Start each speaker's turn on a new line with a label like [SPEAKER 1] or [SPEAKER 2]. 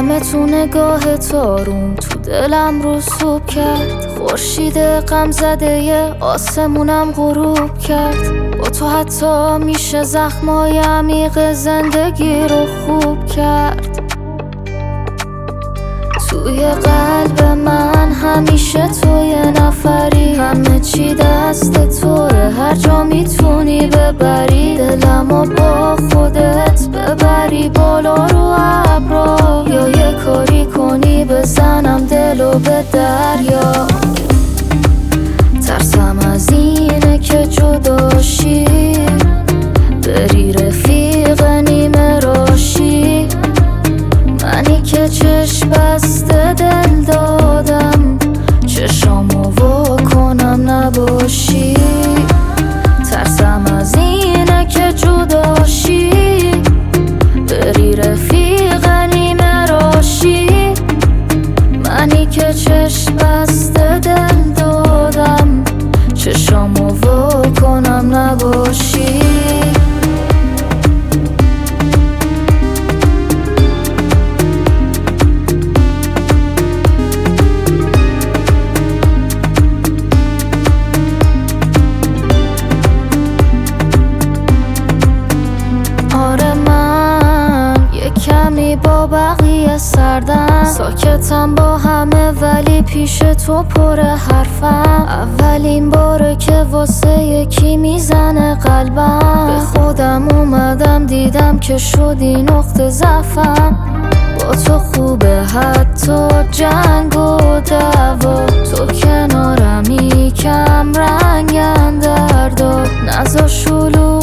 [SPEAKER 1] همه تو نگاه تارون تو دلم رسوب کرد. خورشید غم زده آسمونم غروب کرد. با تو حتی میشه زخمای عمیق زندگی رو خوب کرد. توی قلب من همیشه توی نفری، همه چی دست توه، هر جا میتونی ببری دلمو با خودت ببری بالا رو ابرا، یا یه کاری کنی بزنم دلو به دریا. ترسم از اینه که جداشی بری رفیق نیمه راشی، منی که چشم بسته دل دادم چشامو وا کنم نباشی. ترسم از اینه که جداشی بری رفیق نیمه راشی، منی که چشم بسته دل دادم چشامو وا کنم نباشی. کمی با بقیه سردم، ساکتم با همه ولی پیش تو پر حرفم. اولین باره که واسه یکی میزنه قلبم، به خودم اومدم دیدم که شدی نقطه ضعفم. با تو خوبه حتی جنگ و دعوا، تو کنارمی کم رنگن دردا، نزار شلوغ